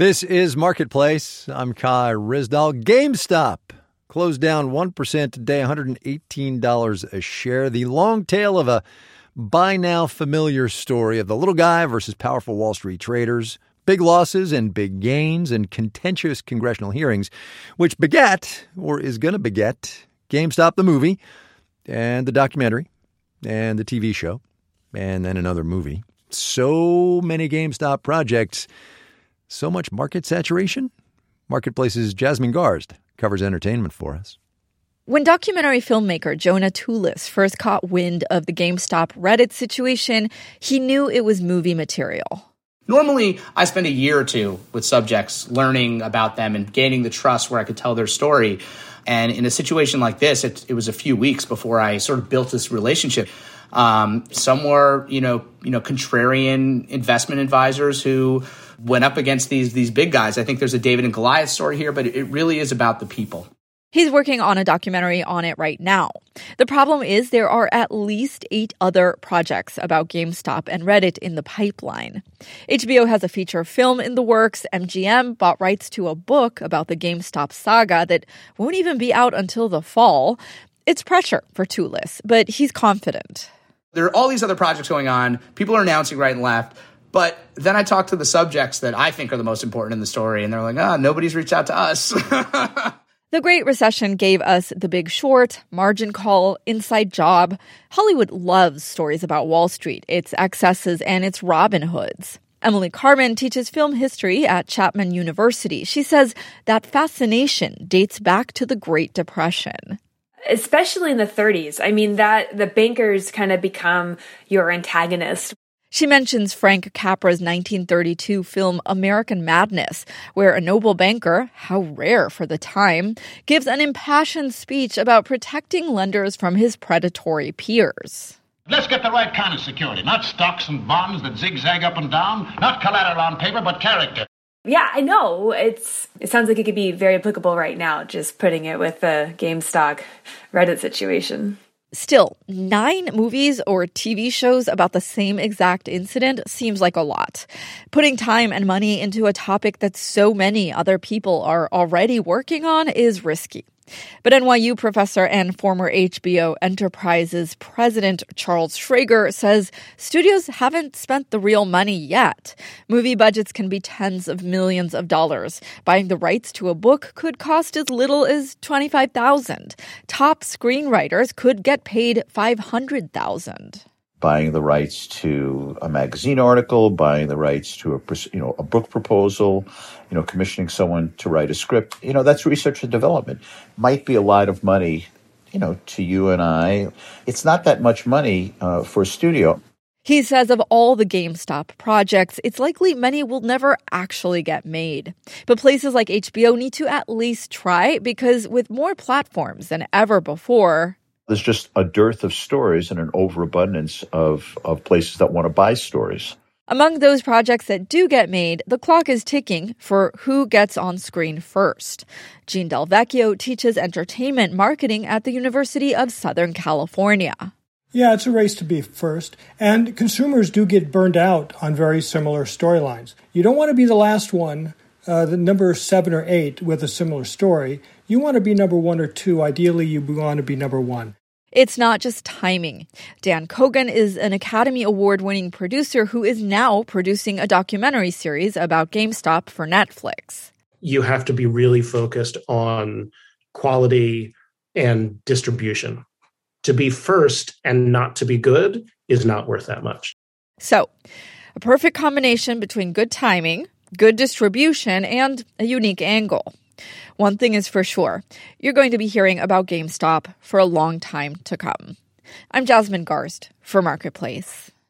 This is Marketplace. I'm Kai Ryssdal. GameStop closed down 1% today, $118 a share. The long tail of a by-now-familiar story of the little guy versus powerful Wall Street traders, big losses and big gains, and contentious congressional hearings, which beget, or is going to beget, GameStop the movie, and the documentary, and the TV show, and then another movie. So many GameStop projects. So much market saturation? Marketplace's Jasmine Garsd covers entertainment for us. When documentary filmmaker Jonah Tulis first caught wind of the GameStop Reddit situation, he knew it was movie material. Normally, I spend a year or two with subjects learning about them and gaining the trust where I could tell their story. And in a situation like this, it was a few weeks before I sort of built this relationship. Some were, contrarian investment advisors who went up against these big guys. I think there's a David and Goliath story here, but it really is about the people. He's working on a documentary on it right now. The problem is there are at least 8 other projects about GameStop and Reddit in the pipeline. HBO has a feature film in the works. MGM bought rights to a book about the GameStop saga that won't even be out until the fall. It's pressure for Tulis, but he's confident. There are all these other projects going on. People are announcing right and left. But then I talk to the subjects that I think are the most important in the story, and they're like, nobody's reached out to us. The Great Recession gave us The Big Short, Margin Call, Inside Job. Hollywood loves stories about Wall Street, its excesses, and its Robin Hoods. Emily Carmen teaches film history at Chapman University. She says that fascination dates back to the Great Depression. Especially in the 30s. I mean, that the bankers kind of become your antagonist. She mentions Frank Capra's 1932 film American Madness, where a noble banker, how rare for the time, gives an impassioned speech about protecting lenders from his predatory peers. Let's get the right kind of security, not stocks and bonds that zigzag up and down, not collateral on paper, but character. Yeah, I know. It sounds like it could be very applicable right now, just putting it with the GameStop Reddit situation. Still, 9 movies or TV shows about the same exact incident seems like a lot. Putting time and money into a topic that so many other people are already working on is risky. But NYU professor and former HBO Enterprises president Charles Schrager says studios haven't spent the real money yet. Movie budgets can be tens of millions of dollars. Buying the rights to a book could cost as little as $25,000. Top screenwriters could get paid $500,000. Buying the rights to a magazine article, buying the rights to a book proposal, commissioning someone to write a script, that's research and development. Might be a lot of money, to you and I. It's not that much money for a studio. He says of all the GameStop projects, it's likely many will never actually get made. But places like HBO need to at least try, because with more platforms than ever before, there's just a dearth of stories and an overabundance of places that want to buy stories. Among those projects that do get made, the clock is ticking for who gets on screen first. Jean Del Vecchio teaches entertainment marketing at the University of Southern California. Yeah, it's a race to be first, and consumers do get burned out on very similar storylines. You don't want to be the last one, the number 7 or 8 with a similar story. You want to be number 1 or 2. Ideally, you want to be number 1. It's not just timing. Dan Kogan is an Academy Award-winning producer who is now producing a documentary series about GameStop for Netflix. You have to be really focused on quality and distribution. To be first and not to be good is not worth that much. So, a perfect combination between good timing, good distribution, and a unique angle. One thing is for sure, you're going to be hearing about GameStop for a long time to come. I'm Jasmine Garsd for Marketplace.